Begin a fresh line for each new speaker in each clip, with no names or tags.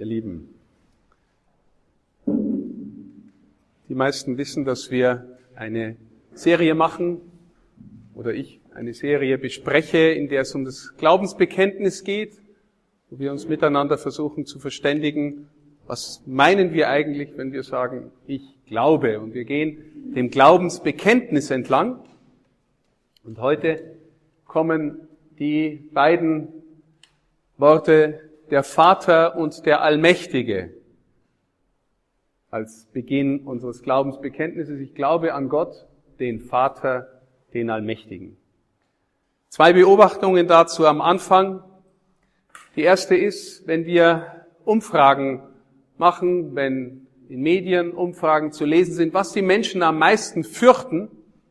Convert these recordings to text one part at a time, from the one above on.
ihr Lieben. Die meisten wissen, dass wir eine Serie machen, oder ich eine Serie bespreche, in der es um das Glaubensbekenntnis geht, wo wir uns miteinander versuchen zu verständigen, was meinen wir eigentlich, wenn wir sagen, ich glaube. Und wir gehen dem Glaubensbekenntnis entlang. Und heute kommen die beiden Worte der Vater und der Allmächtige als Beginn unseres Glaubensbekenntnisses. Ich glaube an Gott, den Vater, den Allmächtigen. 2 Beobachtungen dazu am Anfang. Die erste ist, wenn wir Umfragen machen, wenn in Medien Umfragen zu lesen sind, was die Menschen am meisten fürchten,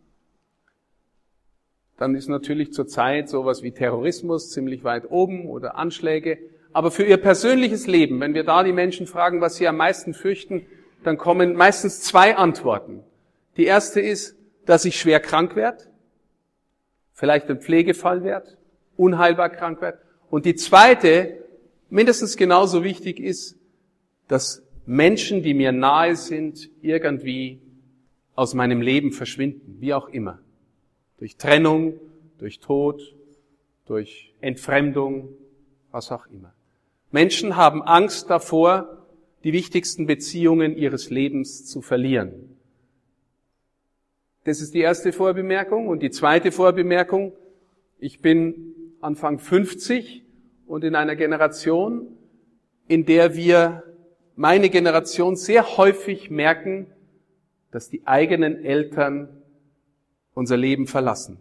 dann ist natürlich zurzeit sowas wie Terrorismus ziemlich weit oben oder Anschläge. Aber für ihr persönliches Leben, wenn wir da die Menschen fragen, was sie am meisten fürchten, dann kommen meistens 2 Antworten. Die erste ist, dass ich schwer krank werde, vielleicht ein Pflegefall werde, unheilbar krank werde. Und die zweite, mindestens genauso wichtig ist, dass Menschen, die mir nahe sind, irgendwie aus meinem Leben verschwinden, wie auch immer. Durch Trennung, durch Tod, durch Entfremdung, was auch immer. Menschen haben Angst davor, die wichtigsten Beziehungen ihres Lebens zu verlieren. Das ist die erste Vorbemerkung. Und die zweite Vorbemerkung, ich bin Anfang 50 und in einer Generation, in der wir, meine Generation, sehr häufig merken, dass die eigenen Eltern unser Leben verlassen.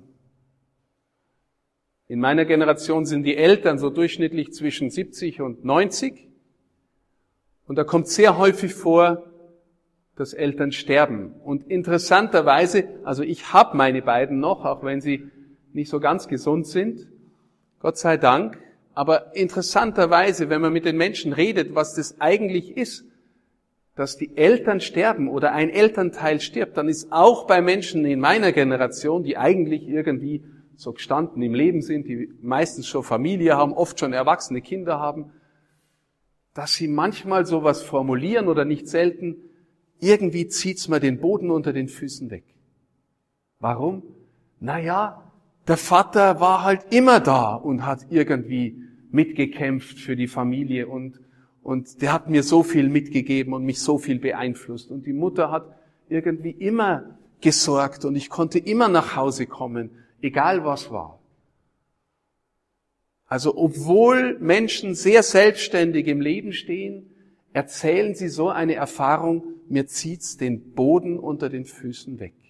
In meiner Generation sind die Eltern so durchschnittlich zwischen 70 und 90. Und da kommt sehr häufig vor, dass Eltern sterben. Und interessanterweise, also ich habe meine beiden noch, auch wenn sie nicht so ganz gesund sind, Gott sei Dank. Aber interessanterweise, wenn man mit den Menschen redet, was das eigentlich ist, dass die Eltern sterben oder ein Elternteil stirbt, dann ist auch bei Menschen in meiner Generation, die eigentlich irgendwie so gestanden im Leben sind, die meistens schon Familie haben, oft schon erwachsene Kinder haben, dass sie manchmal sowas formulieren oder nicht selten, irgendwie zieht's mir den Boden unter den Füßen weg. Warum? Naja, der Vater war halt immer da und hat irgendwie mitgekämpft für die Familie und der hat mir so viel mitgegeben und mich so viel beeinflusst. Und die Mutter hat irgendwie immer gesorgt und ich konnte immer nach Hause kommen, egal was war. Also obwohl Menschen sehr selbstständig im Leben stehen, erzählen sie so eine Erfahrung, mir zieht's den Boden unter den Füßen weg.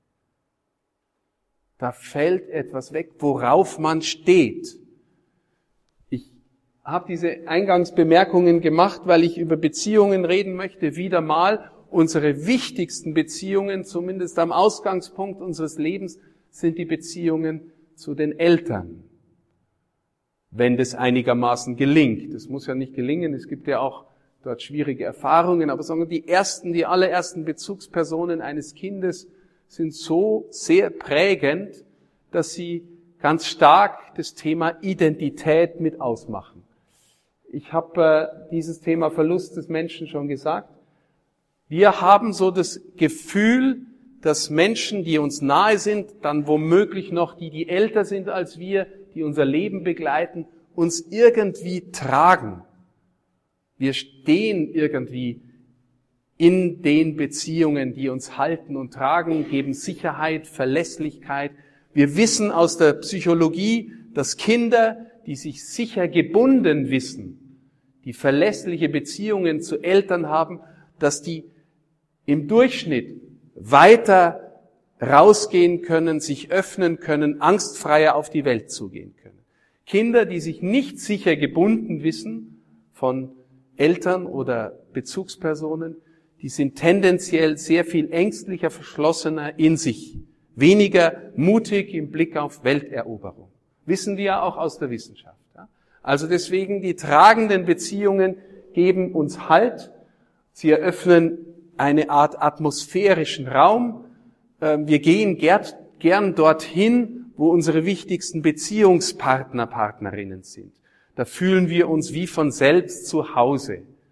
Da fällt etwas weg, worauf man steht. Ich habe diese Eingangsbemerkungen gemacht, weil ich über Beziehungen reden möchte, wieder mal. Unsere wichtigsten Beziehungen, zumindest am Ausgangspunkt unseres Lebens, sind die Beziehungen zu den Eltern. Wenn das einigermaßen gelingt. Das muss ja nicht gelingen, es gibt ja auch dort schwierige Erfahrungen, aber sagen wir, die allerersten Bezugspersonen eines Kindes sind so sehr prägend, dass sie ganz stark das Thema Identität mit ausmachen. Ich habe dieses Thema Verlust des Menschen schon gesagt. Wir haben so das Gefühl, dass Menschen, die uns nahe sind, dann womöglich noch die älter sind als wir, die unser Leben begleiten, uns irgendwie tragen. Wir stehen irgendwie in den Beziehungen, die uns halten und tragen, geben Sicherheit, Verlässlichkeit. Wir wissen aus der Psychologie, dass Kinder, die sich sicher gebunden wissen, die verlässliche Beziehungen zu Eltern haben, dass die im Durchschnitt weiter rausgehen können, sich öffnen können, angstfreier auf die Welt zugehen können. Kinder, die sich nicht sicher gebunden wissen von Eltern oder Bezugspersonen, die sind tendenziell sehr viel ängstlicher, verschlossener in sich, weniger mutig im Blick auf Welteroberung. Wissen wir ja auch aus der Wissenschaft. Also deswegen, die tragenden Beziehungen geben uns Halt. Sie eröffnen eine Art atmosphärischen Raum. Wir gehen gern dorthin, wo unsere wichtigsten Beziehungspartner, Partnerinnen sind. Da fühlen wir uns wie von selbst zu Hause.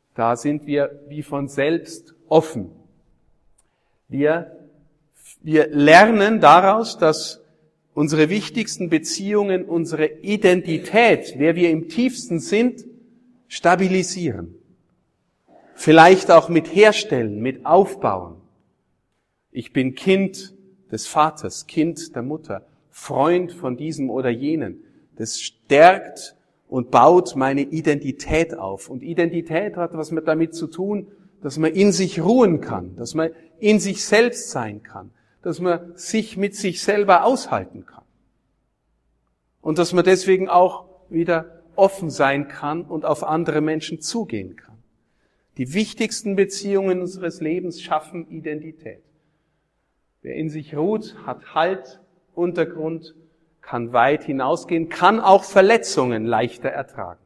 Da sind wir wie von selbst offen. Wir lernen daraus, dass unsere wichtigsten Beziehungen unsere Identität, wer wir im tiefsten sind, stabilisieren. Vielleicht auch mit herstellen, mit aufbauen. Ich bin Kind des Vaters, Kind der Mutter, Freund von diesem oder jenen. Das stärkt und baut meine Identität auf. Und Identität hat was damit zu tun, dass man in sich ruhen kann, dass man in sich selbst sein kann, dass man sich mit sich selber aushalten kann. Und dass man deswegen auch wieder offen sein kann und auf andere Menschen zugehen kann. Die wichtigsten Beziehungen unseres Lebens schaffen Identität. Wer in sich ruht, hat Halt, Untergrund, kann weit hinausgehen, kann auch Verletzungen leichter ertragen.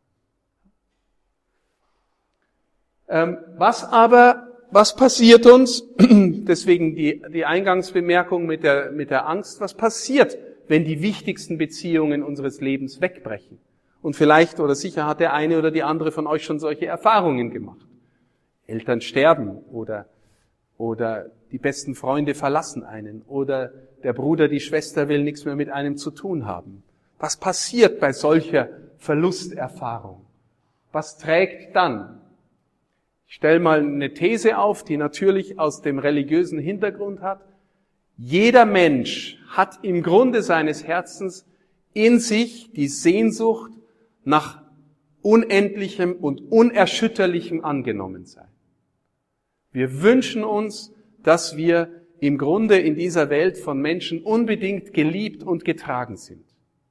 Was passiert uns? Deswegen die Eingangsbemerkung mit der Angst. Was passiert, wenn die wichtigsten Beziehungen unseres Lebens wegbrechen? Und vielleicht oder sicher hat der eine oder die andere von euch schon solche Erfahrungen gemacht. Eltern sterben oder die besten Freunde verlassen einen oder der Bruder, die Schwester will nichts mehr mit einem zu tun haben. Was passiert bei solcher Verlusterfahrung? Was trägt dann? Ich stelle mal eine These auf, die natürlich aus dem religiösen Hintergrund hat. Jeder Mensch hat im Grunde seines Herzens in sich die Sehnsucht nach unendlichem und unerschütterlichem Angenommensein. Wir wünschen uns, dass wir im Grunde in dieser Welt von Menschen unbedingt geliebt und getragen sind.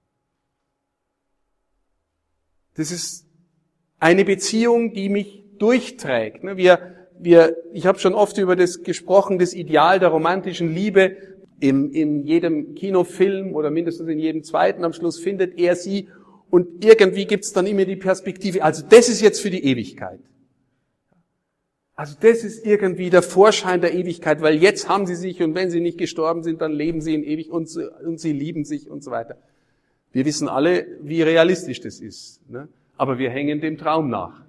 Das ist eine Beziehung, die mich durchträgt. Ich habe schon oft über das gesprochen, das Ideal der romantischen Liebe. In jedem Kinofilm oder mindestens in jedem zweiten am Schluss findet er sie und irgendwie gibt's dann immer die Perspektive, also das ist jetzt für die Ewigkeit. Also das ist irgendwie der Vorschein der Ewigkeit, weil jetzt haben sie sich und wenn sie nicht gestorben sind, dann leben sie in ewig und sie lieben sich und so weiter. Wir wissen alle, wie realistisch das ist, ne? Aber wir hängen dem Traum nach.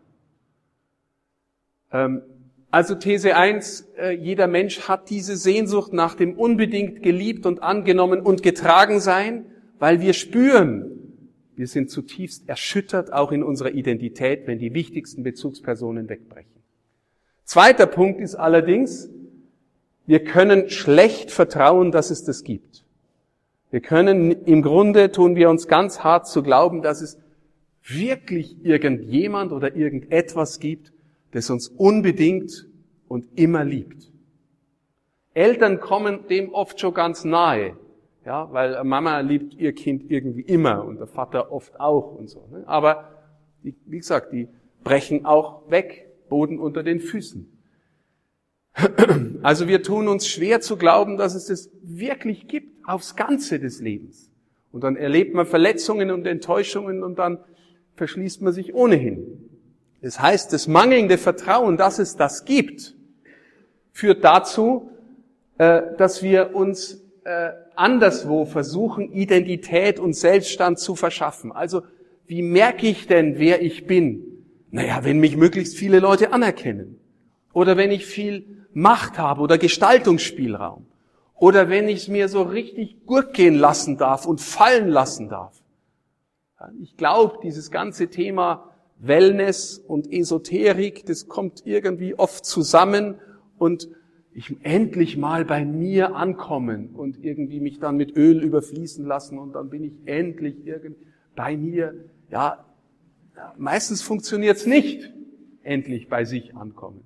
Also These 1, jeder Mensch hat diese Sehnsucht nach dem unbedingt geliebt und angenommen und getragen sein, weil wir spüren, wir sind zutiefst erschüttert, auch in unserer Identität, wenn die wichtigsten Bezugspersonen wegbrechen. Zweiter Punkt ist allerdings, wir können schlecht vertrauen, dass es das gibt. Wir können, im Grunde tun wir uns ganz hart zu glauben, dass es wirklich irgendjemand oder irgendetwas gibt, das uns unbedingt und immer liebt. Eltern kommen dem oft schon ganz nahe, ja, weil Mama liebt ihr Kind irgendwie immer und der Vater oft auch und so. Ne? Aber, wie gesagt, die brechen auch weg, Boden unter den Füßen. Also wir tun uns schwer zu glauben, dass es das wirklich gibt, aufs Ganze des Lebens. Und dann erlebt man Verletzungen und Enttäuschungen und dann verschließt man sich ohnehin. Das heißt, das mangelnde Vertrauen, dass es das gibt, führt dazu, dass wir uns anderswo versuchen, Identität und Selbststand zu verschaffen. Also, wie merke ich denn, wer ich bin? Naja, wenn mich möglichst viele Leute anerkennen. Oder wenn ich viel Macht habe oder Gestaltungsspielraum. Oder wenn ich es mir so richtig gut gehen lassen darf und fallen lassen darf. Ich glaube, dieses ganze Thema Wellness und Esoterik, das kommt irgendwie oft zusammen und ich endlich mal bei mir ankommen und irgendwie mich dann mit Öl überfließen lassen und dann bin ich endlich irgendwie bei mir. Ja, meistens funktioniert's nicht, endlich bei sich ankommen.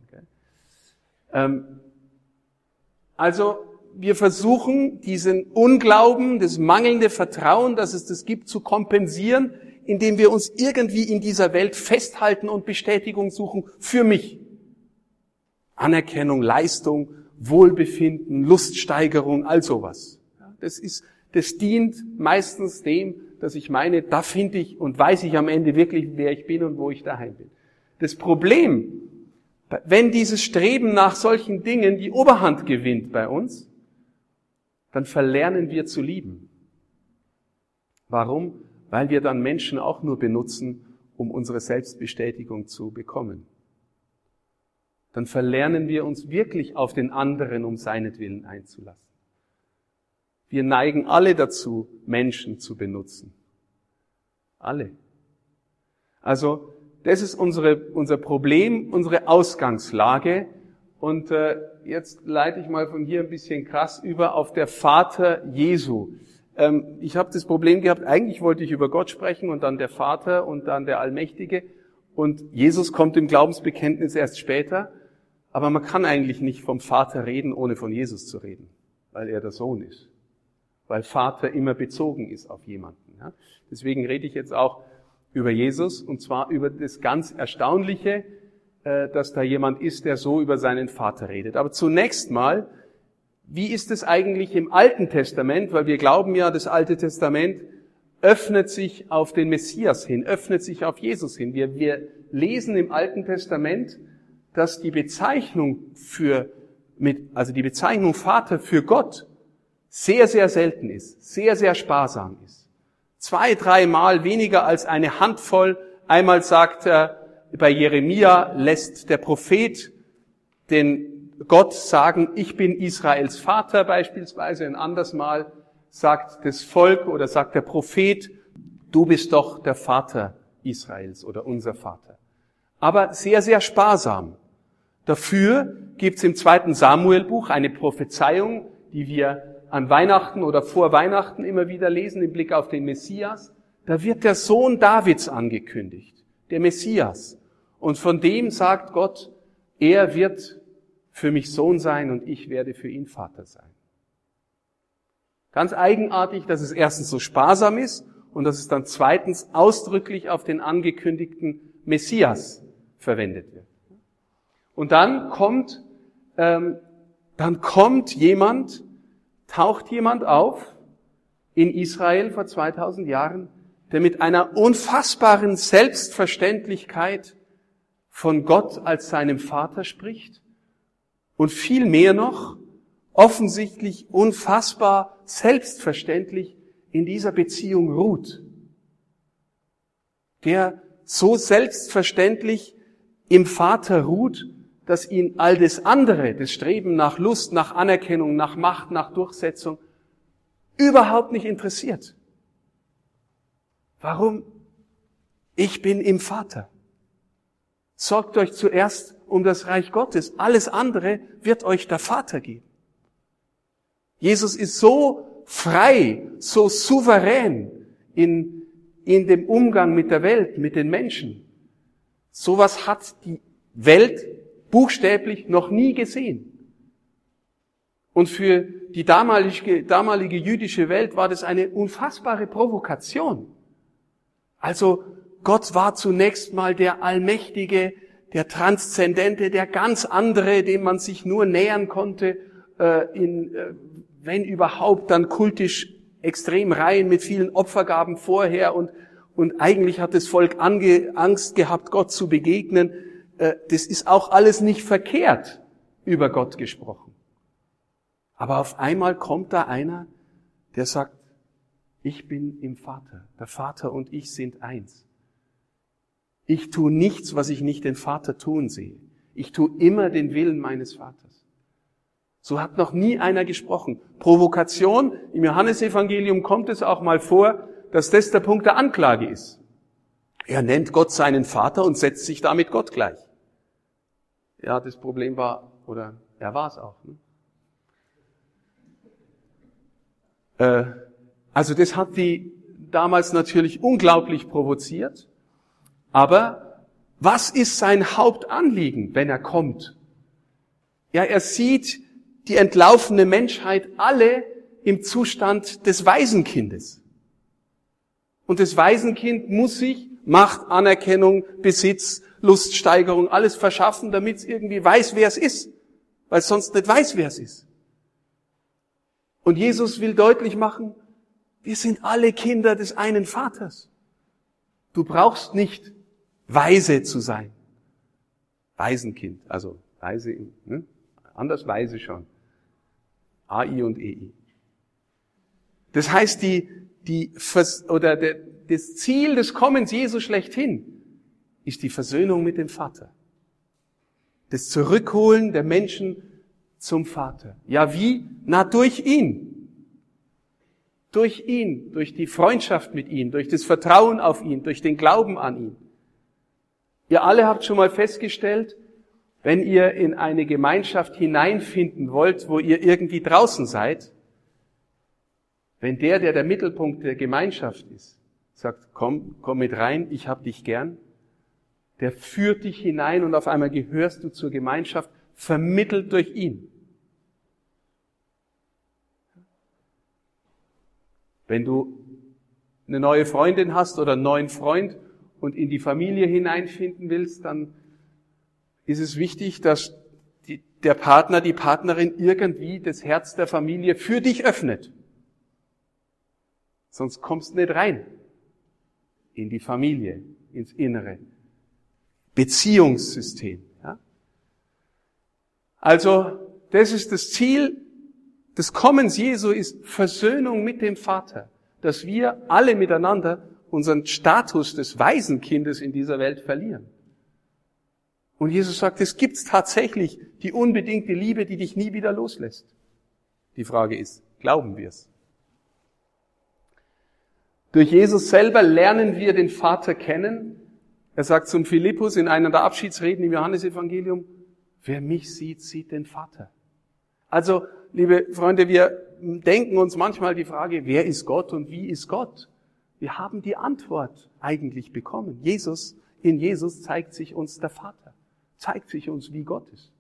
Also wir versuchen, diesen Unglauben, das mangelnde Vertrauen, dass es das gibt, zu kompensieren, indem wir uns irgendwie in dieser Welt festhalten und Bestätigung suchen für mich. Anerkennung, Leistung, Wohlbefinden, Luststeigerung, all sowas. Das dient meistens dem, dass ich meine, da finde ich und weiß ich am Ende wirklich, wer ich bin und wo ich daheim bin. Das Problem, wenn dieses Streben nach solchen Dingen die Oberhand gewinnt bei uns, dann verlernen wir zu lieben. Warum? Weil wir dann Menschen auch nur benutzen, um unsere Selbstbestätigung zu bekommen. dann verlernen wir uns wirklich auf den anderen um seinetwillen einzulassen. Wir neigen alle dazu, Menschen zu benutzen. Alle. Also, das ist unser Problem, unsere Ausgangslage. Und jetzt leite ich mal von hier ein bisschen krass über auf der Vater Jesu. Ich habe das Problem gehabt, eigentlich wollte ich über Gott sprechen und dann der Vater und dann der Allmächtige. Und Jesus kommt im Glaubensbekenntnis erst später. Aber man kann eigentlich nicht vom Vater reden, ohne von Jesus zu reden, weil er der Sohn ist. Weil Vater immer bezogen ist auf jemanden. Ja? Deswegen rede ich jetzt auch über Jesus, und zwar über das ganz Erstaunliche, dass da jemand ist, der so über seinen Vater redet. Aber zunächst mal, wie ist es eigentlich im Alten Testament? Weil wir glauben ja, das Alte Testament öffnet sich auf den Messias hin, öffnet sich auf Jesus hin. Wir lesen im Alten Testament, dass die Bezeichnung die Bezeichnung Vater für Gott sehr, sehr selten ist, sehr, sehr sparsam ist. 2-3 Mal weniger als eine Handvoll. Einmal sagt er, bei Jeremia lässt der Prophet den Gott sagen, ich bin Israels Vater beispielsweise. Ein anderes Mal sagt das Volk oder sagt der Prophet, du bist doch der Vater Israels oder unser Vater. Aber sehr, sehr sparsam. Dafür gibt's im 2. Samuel-Buch eine Prophezeiung, die wir an Weihnachten oder vor Weihnachten immer wieder lesen, im Blick auf den Messias. Da wird der Sohn Davids angekündigt, der Messias. Und von dem sagt Gott, er wird für mich Sohn sein und ich werde für ihn Vater sein. Ganz eigenartig, dass es erstens so sparsam ist und dass es dann zweitens ausdrücklich auf den angekündigten Messias verwendet wird. Und dann taucht jemand auf in Israel vor 2000 Jahren, der mit einer unfassbaren Selbstverständlichkeit von Gott als seinem Vater spricht und viel mehr noch offensichtlich unfassbar selbstverständlich in dieser Beziehung ruht. Der so selbstverständlich im Vater ruht, dass ihn all das andere, das Streben nach Lust, nach Anerkennung, nach Macht, nach Durchsetzung, überhaupt nicht interessiert. Warum? Ich bin im Vater. Sorgt euch zuerst um das Reich Gottes. Alles andere wird euch der Vater geben. Jesus ist so frei, so souverän in dem Umgang mit der Welt, mit den Menschen. Sowas hat die Welt buchstäblich noch nie gesehen. Und für die damalige jüdische Welt war das eine unfassbare Provokation. Also Gott war zunächst mal der Allmächtige, der Transzendente, der ganz andere, dem man sich nur nähern konnte, wenn überhaupt dann kultisch extrem rein mit vielen Opfergaben vorher und eigentlich hat das Volk Angst gehabt, Gott zu begegnen. Das ist auch alles nicht verkehrt, über Gott gesprochen. Aber auf einmal kommt da einer, der sagt, ich bin im Vater. Der Vater und ich sind eins. Ich tue nichts, was ich nicht den Vater tun sehe. Ich tue immer den Willen meines Vaters. So hat noch nie einer gesprochen. Provokation, im Johannesevangelium kommt es auch mal vor, dass das der Punkt der Anklage ist. Er nennt Gott seinen Vater und setzt sich damit Gott gleich. Ja, das Problem war, oder er war es auch. Ne? Also das hat die damals natürlich unglaublich provoziert. Aber was ist sein Hauptanliegen, wenn er kommt? Ja, er sieht die entlaufene Menschheit alle im Zustand des Waisenkindes. Und das Waisenkind muss sich Macht, Anerkennung, Besitz, Luststeigerung, alles verschaffen, damit es irgendwie weiß, wer es ist. Weil es sonst nicht weiß, wer es ist. Und Jesus will deutlich machen, wir sind alle Kinder des einen Vaters. Du brauchst nicht weise zu sein. Waisenkind, also weise, ne? Anders weise schon. AI und EI. Das heißt, das Ziel des Kommens Jesu schlechthin ist die Versöhnung mit dem Vater. Das Zurückholen der Menschen zum Vater. Ja, wie? Na, durch ihn. Durch ihn, durch die Freundschaft mit ihm, durch das Vertrauen auf ihn, durch den Glauben an ihn. Ihr alle habt schon mal festgestellt, wenn ihr in eine Gemeinschaft hineinfinden wollt, wo ihr irgendwie draußen seid, wenn der Mittelpunkt der Gemeinschaft ist, sagt, komm mit rein, ich hab dich gern, der führt dich hinein und auf einmal gehörst du zur Gemeinschaft, vermittelt durch ihn. Wenn du eine neue Freundin hast oder einen neuen Freund und in die Familie hineinfinden willst, dann ist es wichtig, dass der Partner, die Partnerin irgendwie das Herz der Familie für dich öffnet. Sonst kommst du nicht rein in die Familie, ins Innere. Beziehungssystem. Ja? Also, das ist das Ziel des Kommens Jesu, ist Versöhnung mit dem Vater. Dass wir alle miteinander unseren Status des Waisenkindes in dieser Welt verlieren. Und Jesus sagt, es gibt tatsächlich die unbedingte Liebe, die dich nie wieder loslässt. Die Frage ist, glauben wir es? Durch Jesus selber lernen wir den Vater kennen. Er sagt zum Philippus in einer der Abschiedsreden im Johannesevangelium, wer mich sieht, sieht den Vater. Also, liebe Freunde, wir denken uns manchmal die Frage, wer ist Gott und wie ist Gott? Wir haben die Antwort eigentlich bekommen. In Jesus zeigt sich uns der Vater, zeigt sich uns, wie Gott ist.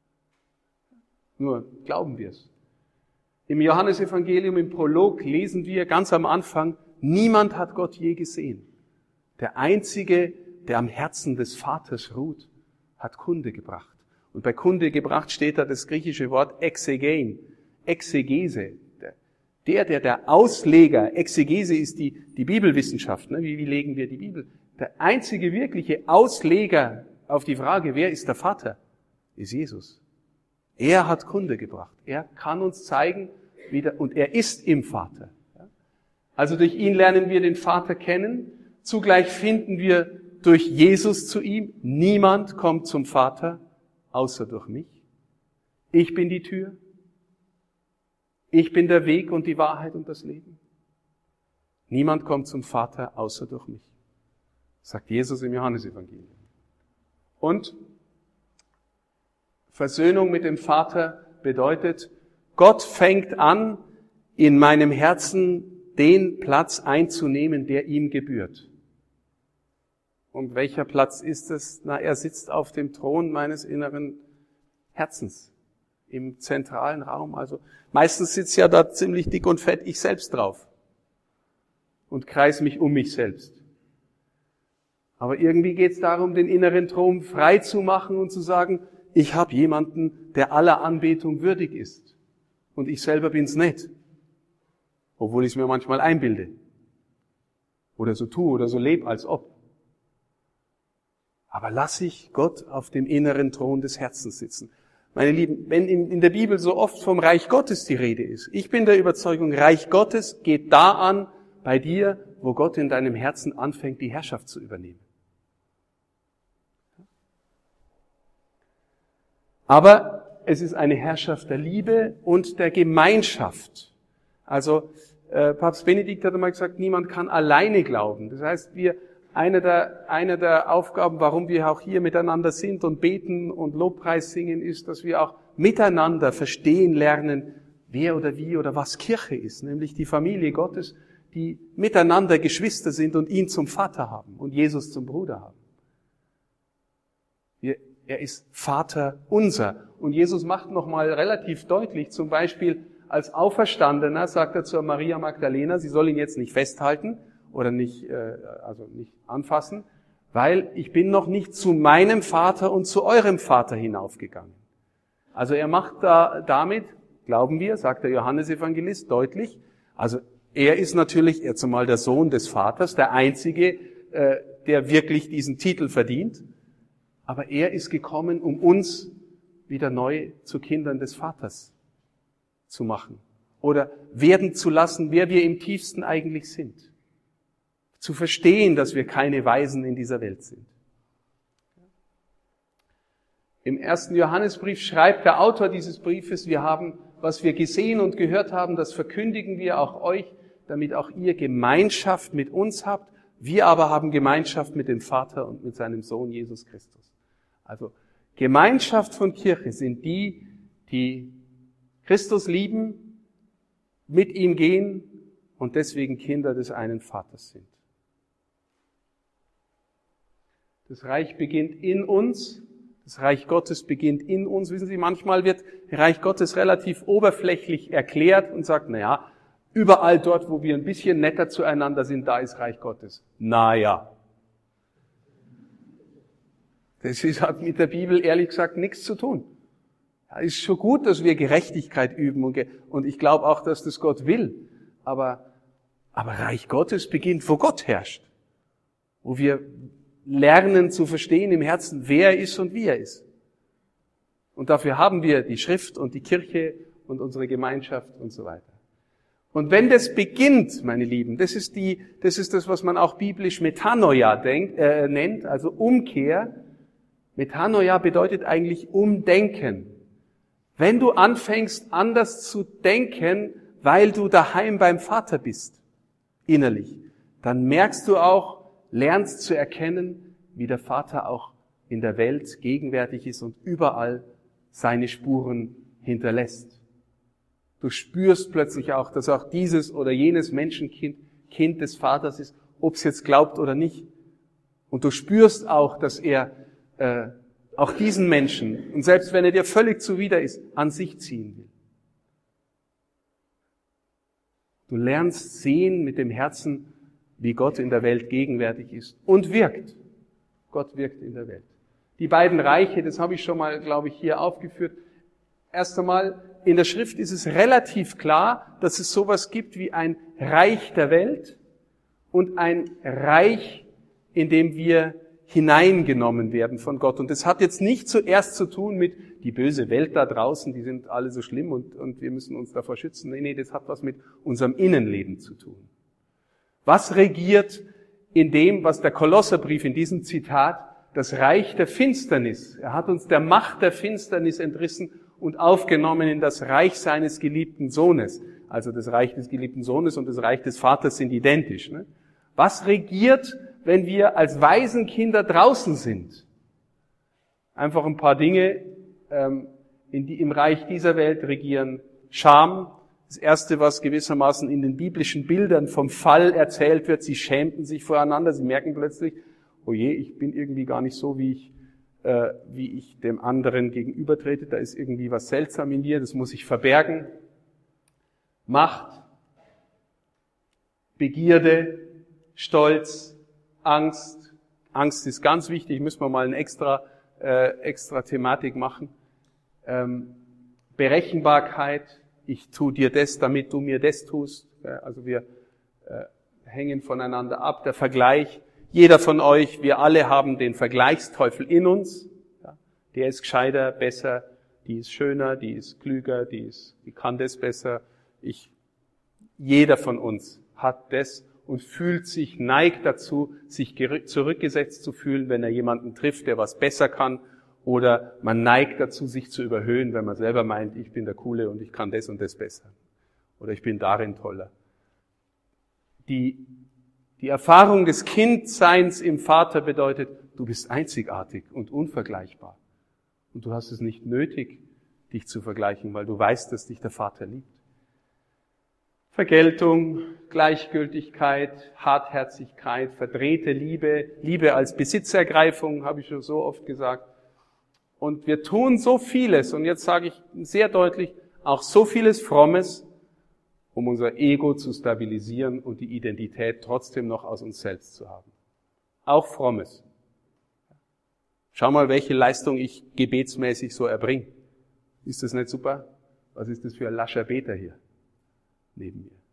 Nur glauben wir es. Im Johannesevangelium, im Prolog, lesen wir ganz am Anfang, niemand hat Gott je gesehen. Der Einzige, der am Herzen des Vaters ruht, hat Kunde gebracht. Und bei Kunde gebracht steht da das griechische Wort Exegein, Exegese. Der Ausleger, Exegese ist die Bibelwissenschaft, ne? Wie legen wir die Bibel? Der einzige wirkliche Ausleger auf die Frage, wer ist der Vater, ist Jesus. Er hat Kunde gebracht. Er kann uns zeigen, und er ist im Vater. Also durch ihn lernen wir den Vater kennen. Zugleich finden wir durch Jesus zu ihm. Niemand kommt zum Vater, außer durch mich. Ich bin die Tür. Ich bin der Weg und die Wahrheit und das Leben. Niemand kommt zum Vater, außer durch mich. Sagt Jesus im Johannesevangelium. Und Versöhnung mit dem Vater bedeutet, Gott fängt an, in meinem Herzen den Platz einzunehmen, der ihm gebührt. Und welcher Platz ist es? Na, er sitzt auf dem Thron meines inneren Herzens, im zentralen Raum. Also meistens sitzt ja da ziemlich dick und fett ich selbst drauf und kreis mich um mich selbst. Aber irgendwie geht es darum, den inneren Thron frei zu machen und zu sagen, ich habe jemanden, der aller Anbetung würdig ist. Und ich selber bin's nicht. Obwohl ich es mir manchmal einbilde. Oder so tue oder so lebe, als ob. Aber lass ich Gott auf dem inneren Thron des Herzens sitzen. Meine Lieben, wenn in der Bibel so oft vom Reich Gottes die Rede ist, ich bin der Überzeugung, Reich Gottes geht da an, bei dir, wo Gott in deinem Herzen anfängt, die Herrschaft zu übernehmen. Aber es ist eine Herrschaft der Liebe und der Gemeinschaft. Also Papst Benedikt hat einmal gesagt, niemand kann alleine glauben. Das heißt, eine der Aufgaben, warum wir auch hier miteinander sind und beten und Lobpreis singen, ist, dass wir auch miteinander verstehen lernen, wer oder wie oder was Kirche ist, nämlich die Familie Gottes, die miteinander Geschwister sind und ihn zum Vater haben und Jesus zum Bruder haben. Er ist Vater unser. Und Jesus macht nochmal relativ deutlich, zum Beispiel als Auferstandener, sagt er zur Maria Magdalena, sie soll ihn jetzt nicht festhalten oder nicht anfassen, weil ich bin noch nicht zu meinem Vater und zu eurem Vater hinaufgegangen. Also er macht damit, glauben wir, sagt der Johannesevangelist deutlich, also er ist natürlich erst einmal der Sohn des Vaters, der Einzige, der wirklich diesen Titel verdient. Aber er ist gekommen, um uns wieder neu zu Kindern des Vaters zu machen. Oder werden zu lassen, wer wir im tiefsten eigentlich sind. Zu verstehen, dass wir keine Weisen in dieser Welt sind. Im 1. Johannesbrief schreibt der Autor dieses Briefes, wir haben, was wir gesehen und gehört haben, das verkündigen wir auch euch, damit auch ihr Gemeinschaft mit uns habt. Wir aber haben Gemeinschaft mit dem Vater und mit seinem Sohn Jesus Christus. Also Gemeinschaft von Kirche sind die, die Christus lieben, mit ihm gehen und deswegen Kinder des einen Vaters sind. Das Reich beginnt in uns. Das Reich Gottes beginnt in uns. Wissen Sie, manchmal wird Reich Gottes relativ oberflächlich erklärt und sagt, naja, überall dort, wo wir ein bisschen netter zueinander sind, da ist Reich Gottes. Naja. Hat mit der Bibel ehrlich gesagt nichts zu tun. Ja, ist schon gut, dass wir Gerechtigkeit üben und ich glaube auch, dass das Gott will. Aber Reich Gottes beginnt, wo Gott herrscht. Wo wir lernen zu verstehen im Herzen, wer er ist und wie er ist. Und dafür haben wir die Schrift und die Kirche und unsere Gemeinschaft und so weiter. Und wenn das beginnt, meine Lieben, das ist das, was man auch biblisch Metanoia nennt, also Umkehr. Metanoia bedeutet eigentlich Umdenken. Wenn du anfängst, anders zu denken, weil du daheim beim Vater bist, innerlich, dann merkst du auch, lernst zu erkennen, wie der Vater auch in der Welt gegenwärtig ist und überall seine Spuren hinterlässt. Du spürst plötzlich auch, dass auch dieses oder jenes Menschenkind Kind des Vaters ist, ob es jetzt glaubt oder nicht. Und du spürst auch, dass er auch diesen Menschen, und selbst wenn er dir völlig zuwider ist, an sich ziehen will. Du lernst sehen mit dem Herzen, wie Gott in der Welt gegenwärtig ist und wirkt. Gott wirkt in der Welt. Die beiden Reiche, das habe ich schon mal, glaube ich, hier aufgeführt. Erst einmal, in der Schrift ist es relativ klar, dass es sowas gibt wie ein Reich der Welt und ein Reich, in dem wir hineingenommen werden von Gott. Und das hat jetzt nicht zuerst zu tun mit die böse Welt da draußen, die sind alle so schlimm und wir müssen uns davor schützen. Nee, das hat was mit unserem Innenleben zu tun. Was regiert in dem, was der Kolosserbrief in diesem Zitat, das Reich der Finsternis? Er hat uns der Macht der Finsternis entrissen und aufgenommen in das Reich seines geliebten Sohnes. Also das Reich des geliebten Sohnes und das Reich des Vaters sind identisch. Ne? Was regiert, wenn wir als Waisenkinder draußen sind? Einfach ein paar Dinge, im Reich dieser Welt regieren Scham. Das Erste, was gewissermaßen in den biblischen Bildern vom Fall erzählt wird, sie schämten sich voreinander, sie merken plötzlich, oh je, ich bin irgendwie gar nicht so, wie ich dem anderen gegenübertrete, da ist irgendwie was seltsam in dir, das muss ich verbergen. Macht, Begierde, Stolz, Angst. Angst ist ganz wichtig, müssen wir mal eine extra Thematik machen. Berechenbarkeit, ich tu dir das, damit du mir das tust. Also wir hängen voneinander ab. Der Vergleich, jeder von euch, wir alle haben den Vergleichsteufel in uns. Der ist gescheiter, besser, die ist schöner, die ist klüger, die kann das besser. Jeder von uns hat das und neigt dazu, sich zurückgesetzt zu fühlen, wenn er jemanden trifft, der was besser kann. Oder man neigt dazu, sich zu überhöhen, wenn man selber meint, ich bin der Coole und ich kann das und das besser. Oder ich bin darin toller. Die Erfahrung des Kindseins im Vater bedeutet, du bist einzigartig und unvergleichbar. Und du hast es nicht nötig, dich zu vergleichen, weil du weißt, dass dich der Vater liebt. Vergeltung, Gleichgültigkeit, Hartherzigkeit, verdrehte Liebe, Liebe als Besitzergreifung, habe ich schon so oft gesagt. Und wir tun so vieles, und jetzt sage ich sehr deutlich, auch so vieles Frommes, um unser Ego zu stabilisieren und die Identität trotzdem noch aus uns selbst zu haben. Auch Frommes. Schau mal, welche Leistung ich gebetsmäßig so erbringe. Ist das nicht super? Was ist das für ein lascher Beter hier neben mir?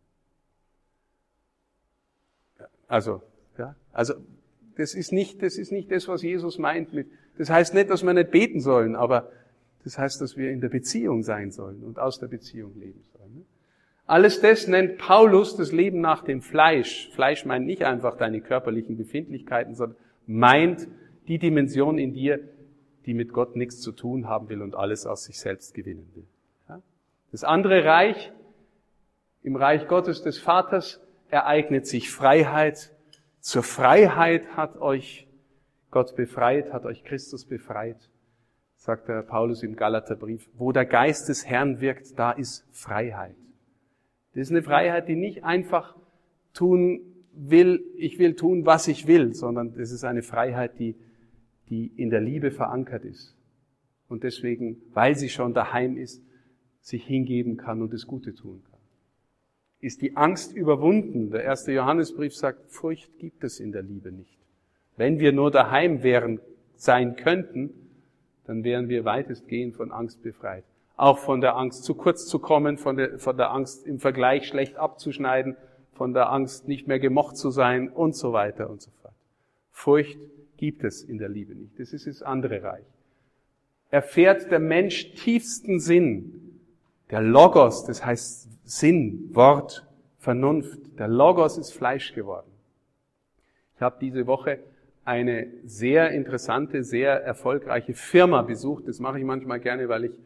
Also das ist nicht das, was Jesus meint mit. Das heißt nicht, dass wir nicht beten sollen, aber das heißt, dass wir in der Beziehung sein sollen und aus der Beziehung leben sollen. Alles das nennt Paulus das Leben nach dem Fleisch. Fleisch meint nicht einfach deine körperlichen Befindlichkeiten, sondern meint die Dimension in dir, die mit Gott nichts zu tun haben will und alles aus sich selbst gewinnen will. Ja? Das andere Reich, im Reich Gottes des Vaters, ereignet sich Freiheit. Zur Freiheit hat euch Gott befreit, hat euch Christus befreit, sagt der Paulus im Galaterbrief. Wo der Geist des Herrn wirkt, da ist Freiheit. Das ist eine Freiheit, die nicht einfach tun will, ich will tun, was ich will, sondern das ist eine Freiheit, die in der Liebe verankert ist. Und deswegen, weil sie schon daheim ist, sich hingeben kann und das Gute tun kann. Ist die Angst überwunden? Der 1. Johannesbrief sagt, Furcht gibt es in der Liebe nicht. Wenn wir nur daheim sein könnten, dann wären wir weitestgehend von Angst befreit. Auch von der Angst, zu kurz zu kommen, von der Angst, im Vergleich schlecht abzuschneiden, von der Angst, nicht mehr gemocht zu sein und so weiter und so fort. Furcht gibt es in der Liebe nicht. Das ist das andere Reich. Erfährt der Mensch tiefsten Sinn, der Logos, das heißt Sinn, Wort, Vernunft. Der Logos ist Fleisch geworden. Ich habe diese Woche eine sehr interessante, sehr erfolgreiche Firma besucht. Das mache ich manchmal gerne, weil ich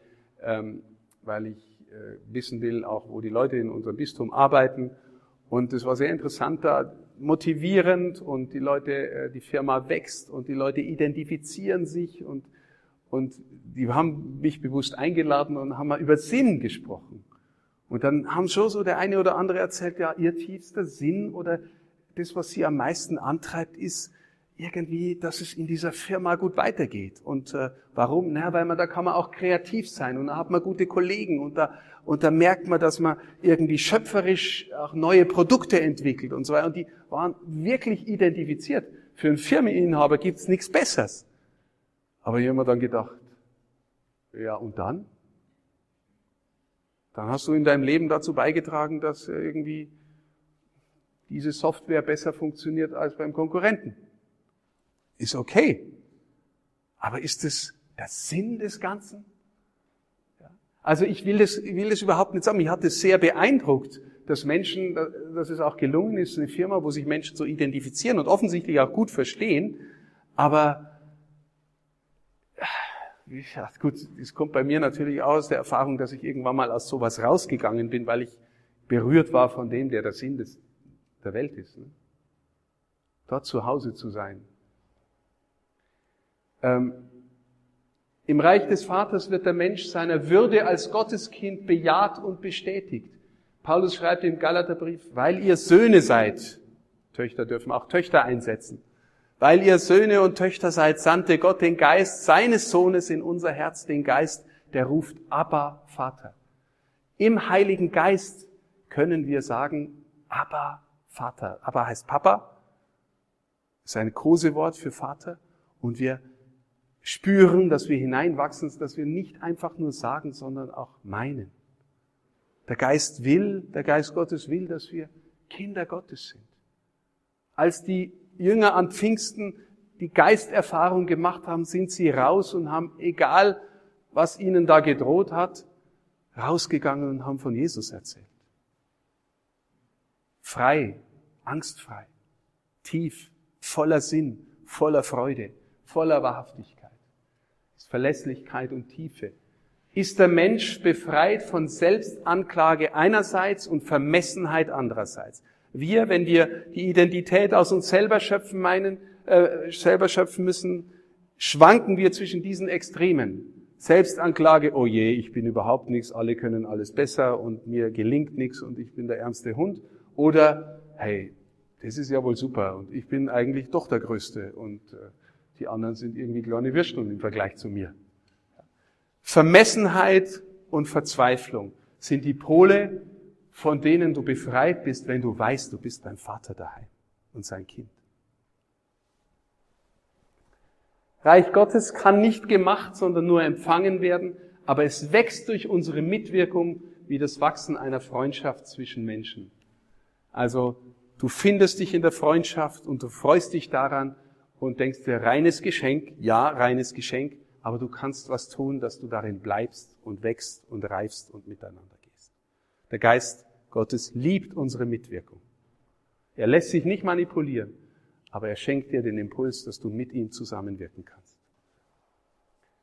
wissen will, auch wo die Leute in unserem Bistum arbeiten. Und es war sehr interessant da, motivierend, und die Leute, die Firma wächst und die Leute identifizieren sich und die haben mich bewusst eingeladen und haben mal über Sinn gesprochen. Und dann haben schon so der eine oder andere erzählt, ja, ihr tiefster Sinn oder das, was sie am meisten antreibt, ist irgendwie, dass es in dieser Firma gut weitergeht. Und warum? Na, weil da kann man auch kreativ sein und da hat man gute Kollegen und da merkt man, dass man irgendwie schöpferisch auch neue Produkte entwickelt und so weiter. Und die waren wirklich identifiziert. Für einen Firmeninhaber gibt's nichts Besseres. Aber ich habe mir dann gedacht, ja und dann? Dann hast du in deinem Leben dazu beigetragen, dass irgendwie diese Software besser funktioniert als beim Konkurrenten. Ist okay. Aber ist das der Sinn des Ganzen? Ja. Also ich will das überhaupt nicht sagen. Mich hat es sehr beeindruckt, dass es auch gelungen ist, eine Firma, wo sich Menschen so identifizieren und offensichtlich auch gut verstehen. Aber ja, gut, es kommt bei mir natürlich aus der Erfahrung, dass ich irgendwann mal aus sowas rausgegangen bin, weil ich berührt war von dem, der Sinn der Welt ist. Ne? Dort zu Hause zu sein. Im Reich des Vaters wird der Mensch seiner Würde als Gotteskind bejaht und bestätigt. Paulus schreibt im Galaterbrief, weil ihr Söhne seid, Töchter dürfen auch Töchter einsetzen, weil ihr Söhne und Töchter seid, sandte Gott den Geist seines Sohnes in unser Herz, den Geist, der ruft, Abba, Vater. Im Heiligen Geist können wir sagen, Abba, Vater. Abba heißt Papa, ist ein Kosewort für Vater, und wir spüren, dass wir hineinwachsen, dass wir nicht einfach nur sagen, sondern auch meinen. Der Geist Gottes will, dass wir Kinder Gottes sind. Als die Jünger an Pfingsten die Geisterfahrung gemacht haben, sind sie raus und haben, egal was ihnen da gedroht hat, rausgegangen und haben von Jesus erzählt. Frei, angstfrei, tief, voller Sinn, voller Freude, voller Wahrhaftigkeit. Verlässlichkeit und Tiefe. Ist der Mensch befreit von Selbstanklage einerseits und Vermessenheit andererseits? Wenn wir die Identität aus uns selber schöpfen müssen, schwanken wir zwischen diesen Extremen. Selbstanklage, oh je, ich bin überhaupt nichts, alle können alles besser und mir gelingt nichts und ich bin der ärmste Hund. Oder, hey, das ist ja wohl super und ich bin eigentlich doch der Größte und die anderen sind irgendwie kleine Würsteln im Vergleich zu mir. Vermessenheit und Verzweiflung sind die Pole, von denen du befreit bist, wenn du weißt, du bist beim Vater daheim und sein Kind. Reich Gottes kann nicht gemacht, sondern nur empfangen werden, aber es wächst durch unsere Mitwirkung wie das Wachsen einer Freundschaft zwischen Menschen. Also du findest dich in der Freundschaft und du freust dich daran, und denkst dir, reines Geschenk, ja, reines Geschenk, aber du kannst was tun, dass du darin bleibst und wächst und reifst und miteinander gehst. Der Geist Gottes liebt unsere Mitwirkung. Er lässt sich nicht manipulieren, aber er schenkt dir den Impuls, dass du mit ihm zusammenwirken kannst.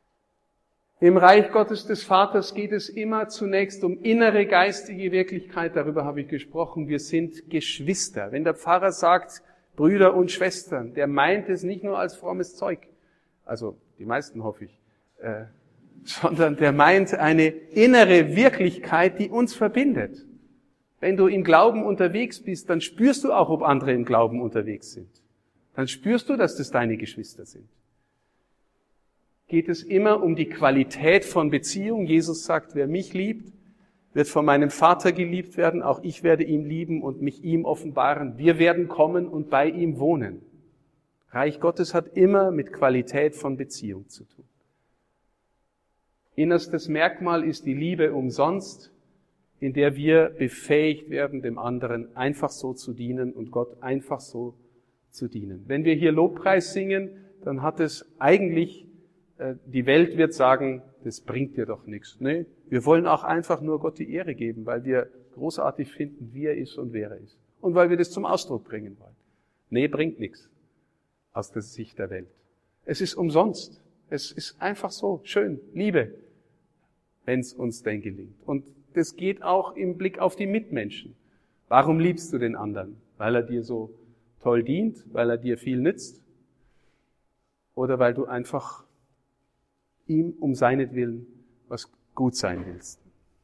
Im Reich Gottes des Vaters geht es immer zunächst um innere geistige Wirklichkeit. Darüber habe ich gesprochen. Wir sind Geschwister. Wenn der Pfarrer sagt, Brüder und Schwestern, der meint es nicht nur als frommes Zeug. Also, die meisten hoffe ich. Sondern der meint eine innere Wirklichkeit, die uns verbindet. Wenn du im Glauben unterwegs bist, dann spürst du auch, ob andere im Glauben unterwegs sind. Dann spürst du, dass das deine Geschwister sind. Geht es immer um die Qualität von Beziehung. Jesus sagt, wer mich liebt, wird von meinem Vater geliebt werden. Auch ich werde ihn lieben und mich ihm offenbaren. Wir werden kommen und bei ihm wohnen. Reich Gottes hat immer mit Qualität von Beziehung zu tun. Innerstes Merkmal ist die Liebe umsonst, in der wir befähigt werden, dem anderen einfach so zu dienen und Gott einfach so zu dienen. Wenn wir hier Lobpreis singen, dann hat es eigentlich, die Welt wird sagen, das bringt dir doch nichts. Nee, wir wollen auch einfach nur Gott die Ehre geben, weil wir großartig finden, wie er ist und wer er ist. Und weil wir das zum Ausdruck bringen wollen. Nee, bringt nichts aus der Sicht der Welt. Es ist umsonst. Es ist einfach so schön, Liebe, wenn es uns denn gelingt. Und das geht auch im Blick auf die Mitmenschen. Warum liebst du den anderen? Weil er dir so toll dient, weil er dir viel nützt? Oder weil du einfach ihm um seinetwillen was gut sein willst?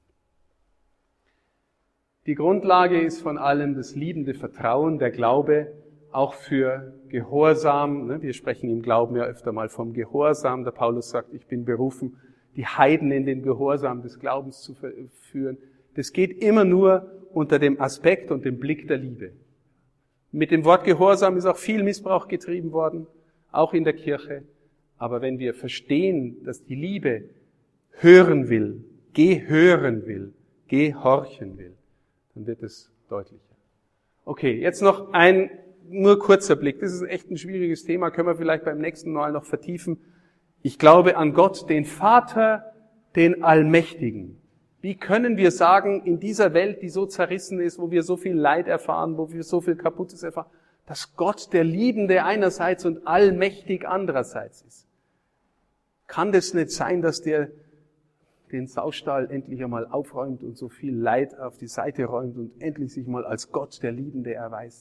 Die Grundlage ist von allem das liebende Vertrauen, der Glaube, auch für Gehorsam. Wir sprechen im Glauben ja öfter mal vom Gehorsam. Der Paulus sagt, ich bin berufen, die Heiden in den Gehorsam des Glaubens zu führen. Das geht immer nur unter dem Aspekt und dem Blick der Liebe. Mit dem Wort Gehorsam ist auch viel Missbrauch getrieben worden, auch in der Kirche. Aber wenn wir verstehen, dass die Liebe hören will, gehören will, gehorchen will, dann wird es deutlicher. Okay, jetzt noch ein nur kurzer Blick. Das ist echt ein schwieriges Thema, können wir vielleicht beim nächsten Mal noch vertiefen. Ich glaube an Gott, den Vater, den Allmächtigen. Wie können wir sagen, in dieser Welt, die so zerrissen ist, wo wir so viel Leid erfahren, wo wir so viel Kaputtes erfahren, dass Gott der Liebende einerseits und allmächtig andererseits ist? Kann das nicht sein, dass der den Saustall endlich einmal aufräumt und so viel Leid auf die Seite räumt und endlich sich mal als Gott der Liebende erweist?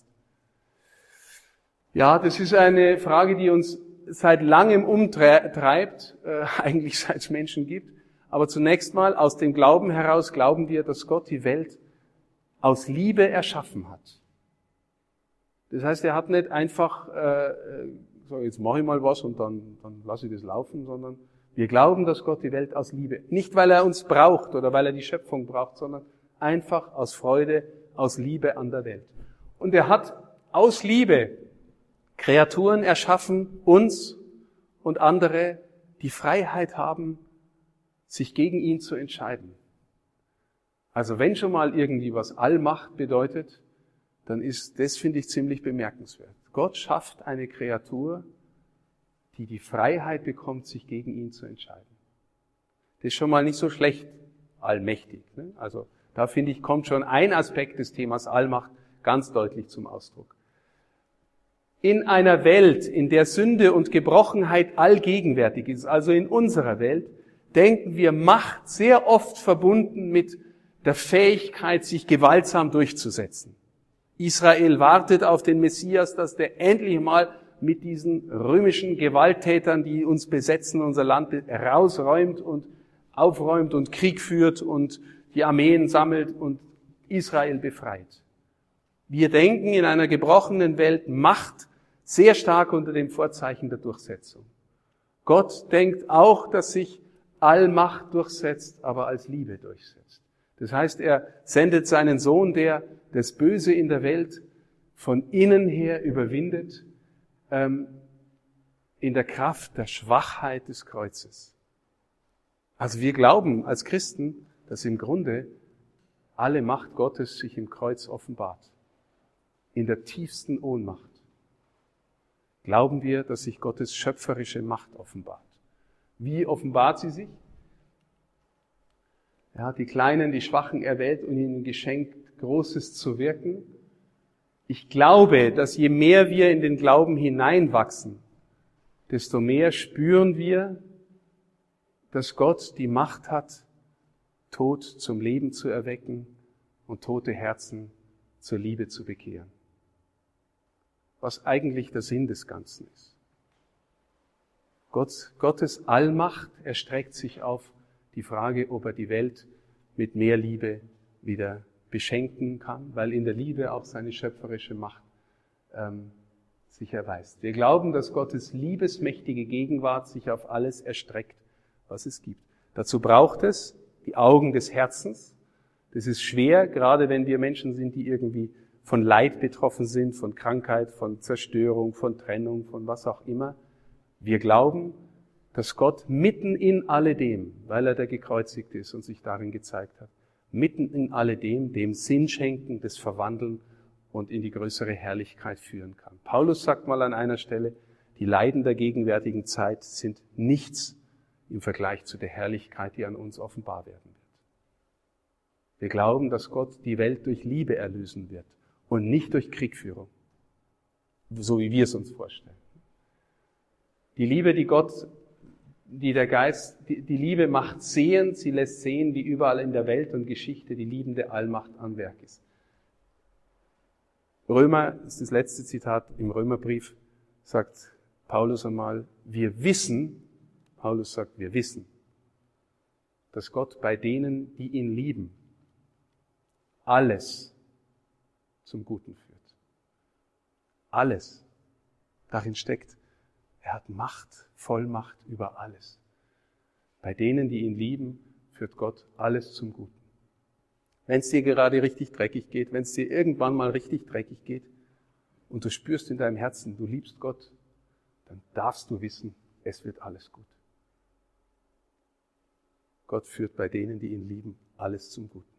Ja, das ist eine Frage, die uns seit langem umtreibt, eigentlich seit es Menschen gibt. Aber zunächst mal, aus dem Glauben heraus glauben wir, dass Gott die Welt aus Liebe erschaffen hat. Das heißt, er hat nicht einfach, so jetzt mache ich mal was und dann lasse ich das laufen, sondern wir glauben, dass Gott die Welt aus Liebe, nicht weil er uns braucht oder weil er die Schöpfung braucht, sondern einfach aus Freude, aus Liebe an der Welt. Und er hat aus Liebe Kreaturen erschaffen, uns und andere, die Freiheit haben, sich gegen ihn zu entscheiden. Also wenn schon mal irgendwie was Allmacht bedeutet, dann ist das, finde ich, ziemlich bemerkenswert. Gott schafft eine Kreatur, die die Freiheit bekommt, sich gegen ihn zu entscheiden. Das ist schon mal nicht so schlecht, allmächtig. Ne? Also da, finde ich, kommt schon ein Aspekt des Themas Allmacht ganz deutlich zum Ausdruck. In einer Welt, in der Sünde und Gebrochenheit allgegenwärtig ist, also in unserer Welt, denken wir Macht sehr oft verbunden mit der Fähigkeit, sich gewaltsam durchzusetzen. Israel wartet auf den Messias, dass der endlich mal mit diesen römischen Gewalttätern, die uns besetzen, unser Land rausräumt und aufräumt und Krieg führt und die Armeen sammelt und Israel befreit. Wir denken in einer gebrochenen Welt Macht sehr stark unter dem Vorzeichen der Durchsetzung. Gott denkt auch, dass sich Allmacht durchsetzt, aber als Liebe durchsetzt. Das heißt, er sendet seinen Sohn, der das Böse in der Welt von innen her überwindet, in der Kraft der Schwachheit des Kreuzes. Also wir glauben als Christen, dass im Grunde alle Macht Gottes sich im Kreuz offenbart. In der tiefsten Ohnmacht glauben wir, dass sich Gottes schöpferische Macht offenbart. Wie offenbart sie sich? Er hat die Kleinen, die Schwachen erwählt und ihnen geschenkt, Großes zu wirken. Ich glaube, dass je mehr wir in den Glauben hineinwachsen, desto mehr spüren wir, dass Gott die Macht hat, Tod zum Leben zu erwecken und tote Herzen zur Liebe zu bekehren. Was eigentlich der Sinn des Ganzen ist. Gottes Allmacht erstreckt sich auf die Frage, ob er die Welt mit mehr Liebe wieder beschenken kann, weil in der Liebe auch seine schöpferische Macht sich erweist. Wir glauben, dass Gottes liebesmächtige Gegenwart sich auf alles erstreckt, was es gibt. Dazu braucht es die Augen des Herzens. Das ist schwer, gerade wenn wir Menschen sind, die irgendwie von Leid betroffen sind, von Krankheit, von Zerstörung, von Trennung, von was auch immer. Wir glauben, dass Gott mitten in alledem, weil er der Gekreuzigte ist und sich darin gezeigt hat, mitten in alledem dem Sinn schenken, das Verwandeln und in die größere Herrlichkeit führen kann. Paulus sagt mal an einer Stelle, die Leiden der gegenwärtigen Zeit sind nichts im Vergleich zu der Herrlichkeit, die an uns offenbar werden wird. Wir glauben, dass Gott die Welt durch Liebe erlösen wird und nicht durch Kriegführung, so wie wir es uns vorstellen. Die Liebe, die Liebe macht sehen, sie lässt sehen, wie überall in der Welt und Geschichte die liebende Allmacht am Werk ist. Römer ist das letzte Zitat im Römerbrief, sagt Paulus einmal, Paulus sagt, wir wissen, dass Gott bei denen, die ihn lieben, alles zum Guten führt. Alles. Darin steckt, er hat Macht, Vollmacht über alles. Bei denen, die ihn lieben, führt Gott alles zum Guten. Wenn es dir gerade richtig dreckig geht, wenn es dir irgendwann mal richtig dreckig geht und du spürst in deinem Herzen, du liebst Gott, dann darfst du wissen, es wird alles gut. Gott führt bei denen, die ihn lieben, alles zum Guten.